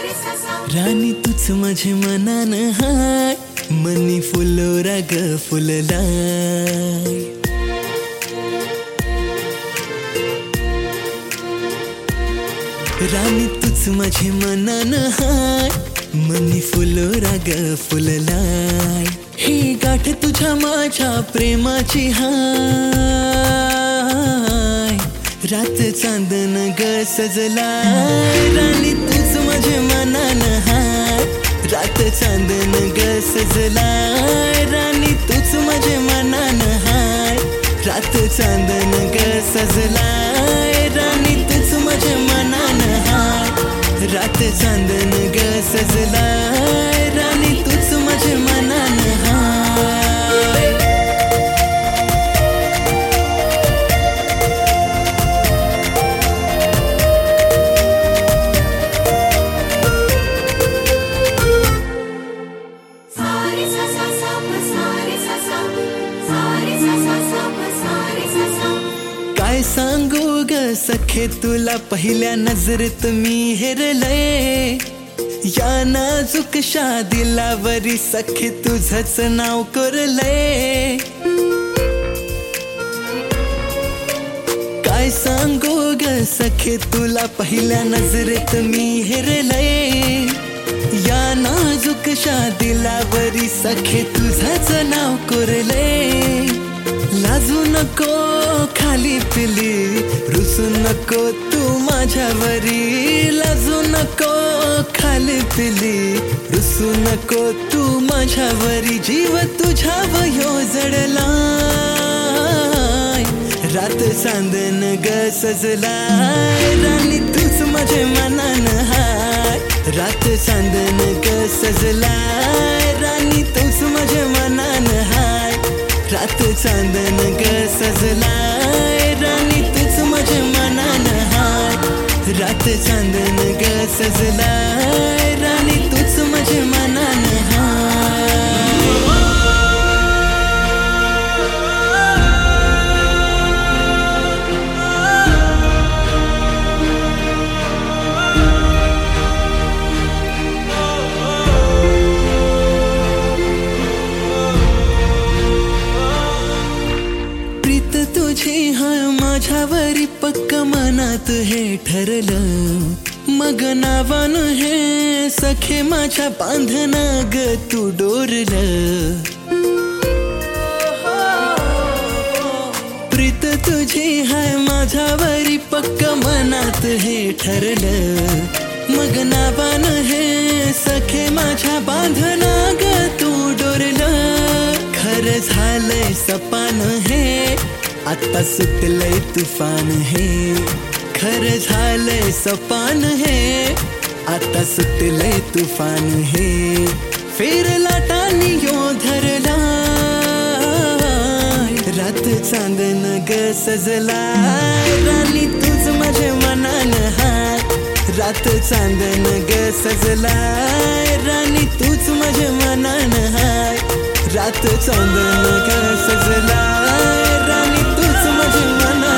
राणी तूच माझे मनान हाय, मनी फुलोरा ग फुललाय. राणी तूच माझे मनान हाय, मनी फुलोरा ग फुललाय. ही गाठ तुझ्या माझ्या प्रेमाची हाय, रात चांदन ग सजलाय. राणी तूच माझे मनान हाय, रात चांदन ग सजलाय. राणी तूच माझे मनान हाय, रात चांदन ग सजलाय. राणी तूच माझे मनान हाय, रात चांदन ग सजलाय. राणी तूच माझे मनान हाय. काय सांगू ग सखे तुला, पहिल्या नजरेत मी हेरलय. या नाजूक शादिलावरी सखे तुझंच नाव कोरलय. काय सांगू ग सखे तुला, पहिल्या नजरेत मी हेरलय. या नाजूक शादिलावरी सखे तुझंच नाव कोरलय. लाजू नको खाली पिली, रुसू नको तू माझ्यावरी. लाजू नको खाली पिली, रुसू नको तू माझ्यावरी. जीव तुझ्यावयो जडलाय, रात चांदन ग सजलाय. राणी तूच माझे मनान हाय, रात चांदन ग सजलाय. राणी तूच माझे मनान हाय, रात चांदन ग सजलाय. राणी तूच माझे मनान हाय, रात चांदन ग सजलाय. राणी तूच माझे मनान हाय. तुझी हाय माझ्यावरी पक्क मनात हे ठरलं. मग नावान हे सखे माझ्या बांधना ग तू डोरलं. प्रीत तुझी हाय माझ्यावरी पक्क मनात हे ठरलं. मग नावान हे सखे माझ्या बांधना ग तू डोरलं. खरं झालंय सपान हे, आता सुटलंय तुफान हे. खरं झालंय सपान हे, आता सुटलंय तुफान हे. फिरला टानियो धरलाय, रात चांदन ग सजलाय. राणी तूच माझे मनान हाय, रात चांदन ग सजलाय. राणी तूच माझे मनान हाय, रात चांदन ग सजलाय. राणी तूच माझे मनान